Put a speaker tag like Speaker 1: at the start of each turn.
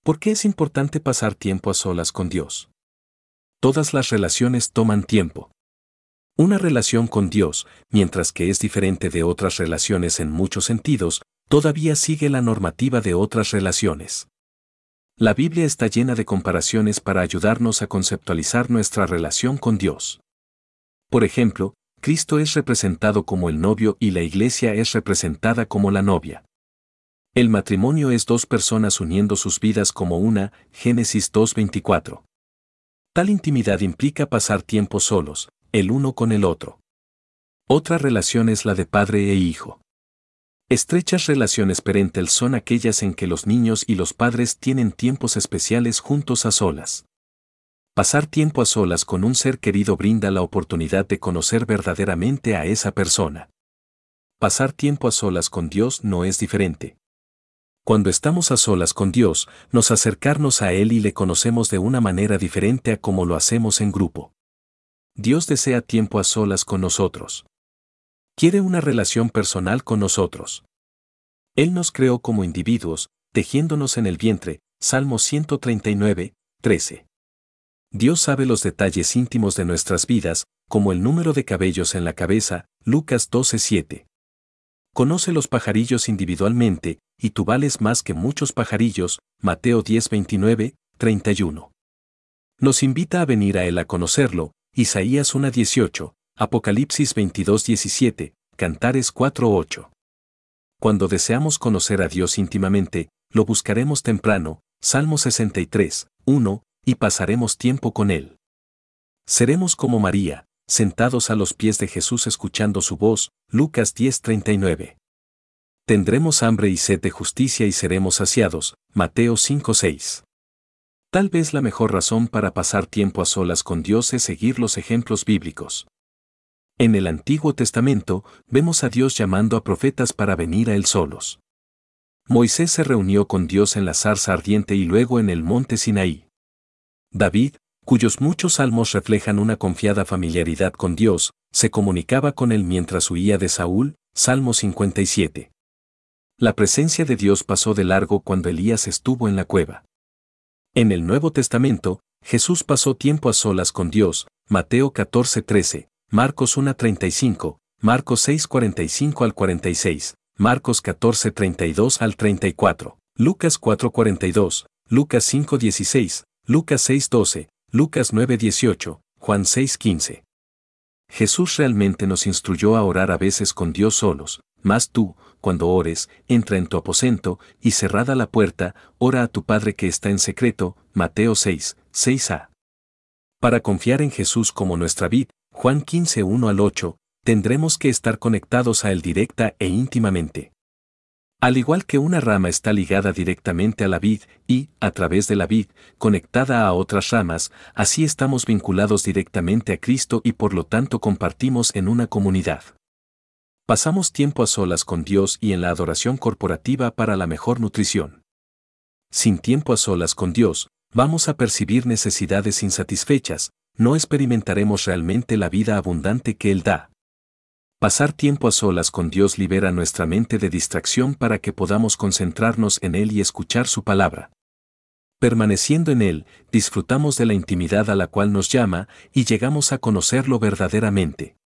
Speaker 1: ¿Por qué es importante pasar tiempo a solas con Dios? Todas las relaciones toman tiempo. Una relación con Dios, mientras que es diferente de otras relaciones en muchos sentidos, todavía sigue la normativa de otras relaciones. La Biblia está llena de comparaciones para ayudarnos a conceptualizar nuestra relación con Dios. Por ejemplo, Cristo es representado como el novio y la iglesia es representada como la novia. El matrimonio es dos personas uniendo sus vidas como una, Génesis 2:24. Tal intimidad implica pasar tiempo solos, el uno con el otro. Otra relación es la de padre e hijo. Estrechas relaciones parentales son aquellas en que los niños y los padres tienen tiempos especiales juntos a solas. Pasar tiempo a solas con un ser querido brinda la oportunidad de conocer verdaderamente a esa persona. Pasar tiempo a solas con Dios no es diferente. Cuando estamos a solas con Dios, nos acercamos a Él y le conocemos de una manera diferente a como lo hacemos en grupo. Dios desea tiempo a solas con nosotros. Quiere una relación personal con nosotros. Él nos creó como individuos, tejiéndonos en el vientre, Salmo 139, 13. Dios sabe los detalles íntimos de nuestras vidas, como el número de cabellos en la cabeza, Lucas 12, 7. Conoce los pajarillos individualmente, y tú vales más que muchos pajarillos, Mateo 10, 29, 31. Nos invita a venir a Él a conocerlo, Isaías 1, 18, Apocalipsis 22, 17, Cantares 4, 8. Cuando deseamos conocer a Dios íntimamente, lo buscaremos temprano, Salmo 63, 1, y pasaremos tiempo con Él. Seremos como María, sentados a los pies de Jesús escuchando su voz, Lucas 10, 39. Tendremos hambre y sed de justicia y seremos saciados, Mateo 5, 6. Tal vez la mejor razón para pasar tiempo a solas con Dios es seguir los ejemplos bíblicos. En el Antiguo Testamento, vemos a Dios llamando a profetas para venir a Él solos. Moisés se reunió con Dios en la zarza ardiente y luego en el monte Sinaí. David, cuyos muchos salmos reflejan una confiada familiaridad con Dios, se comunicaba con Él mientras huía de Saúl, Salmo 57. La presencia de Dios pasó de largo cuando Elías estuvo en la cueva. En el Nuevo Testamento, Jesús pasó tiempo a solas con Dios, Mateo 14, 13, Marcos 1, 35, Marcos 6, 45 al 46, Marcos 14, 32 al 34, Lucas 4, 42, Lucas 5, 16, Lucas 6, 12, Lucas 9, 18, Juan 6, 15. Jesús realmente nos instruyó a orar a veces con Dios solos, mas tú, cuando ores, entra en tu aposento, y cerrada la puerta, ora a tu Padre que está en secreto, Mateo 6, 6a. Para confiar en Jesús como nuestra vid, Juan 15, 1 al 8, tendremos que estar conectados a Él directa e íntimamente. Al igual que una rama está ligada directamente a la vid y, a través de la vid, conectada a otras ramas, así estamos vinculados directamente a Cristo y por lo tanto compartimos en una comunidad. Pasamos tiempo a solas con Dios y en la adoración corporativa para la mejor nutrición. Sin tiempo a solas con Dios, vamos a percibir necesidades insatisfechas, no experimentaremos realmente la vida abundante que Él da. Pasar tiempo a solas con Dios libera nuestra mente de distracción para que podamos concentrarnos en Él y escuchar su palabra. Permaneciendo en Él, disfrutamos de la intimidad a la cual nos llama y llegamos a conocerlo verdaderamente.